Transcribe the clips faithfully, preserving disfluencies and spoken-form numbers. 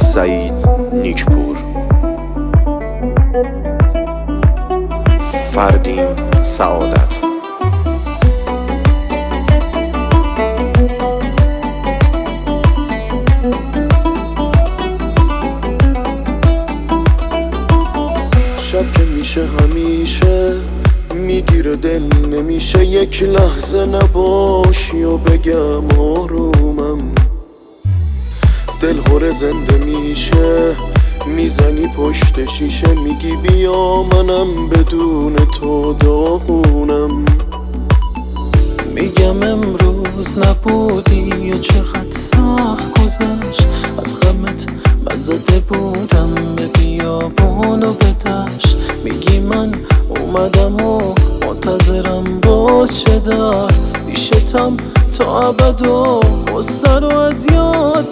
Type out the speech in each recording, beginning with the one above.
سعید نیکپور. فردین سعادت. شب که میشه همیشه میگیره دل، نمیشه یک لحظه نباشی و بگم آرومم. دل هره زنده میشه، میزنی پشت شیشه، میگی بیا منم بدون تو داغونم. میگم امروز نبودی و چقدر سخت گذشت، از غمت من زده بودم به بیابون و به دشت. میگی من اومدم و منتظرم باز شدار، پیشتم تا ابد و قصه رو از یاد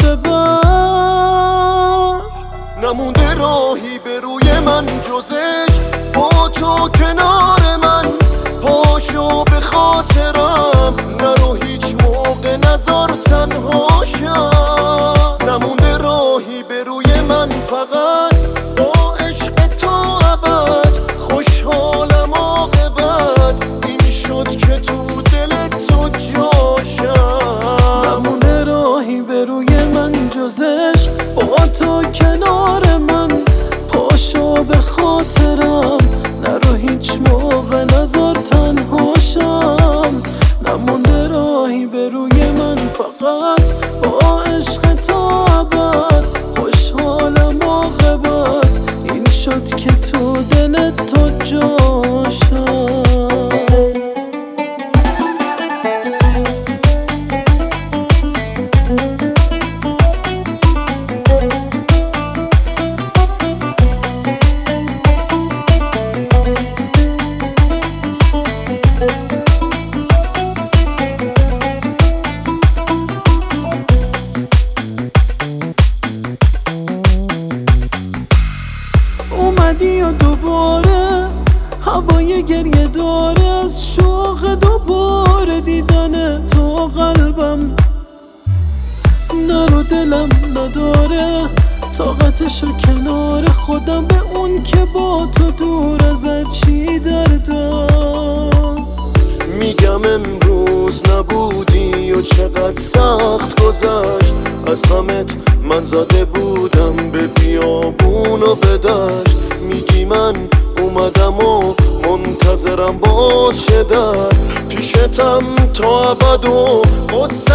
ببر. نمونده راهی به روی من جزش، با تو کنار من پاشو به خاطرم، نرو هیچ موقع نذار تنها شم. نمونده راهی به روی من فقط، با عشق تو ابد خوشحالم عاقبت، این شد که تو دل تو جاشم. نمونه راهی به روی من جزش، با تو کنار من پاشو به خاطرم، نرو هیچ موقع نذار تنها شم. نمونده راهی به روی من فقط، با عشق تو ابد خوشحالم عاقبت، این شد که تو دل تو جاشم. اومدی و دوباره هوای گریه داره، از شوق دوباره دیدن تو قلبم. نرو دلم نداره طاقتشو کنار خودم، به اون که با تو دور ازت چی دردم. میگم امروز نبودی و چقدر سخت گذشت، از غمت من زده بودم به بیابون و به دشت. میگی من اومدم و منتظرم باز شدن، پیشتم تا ابد و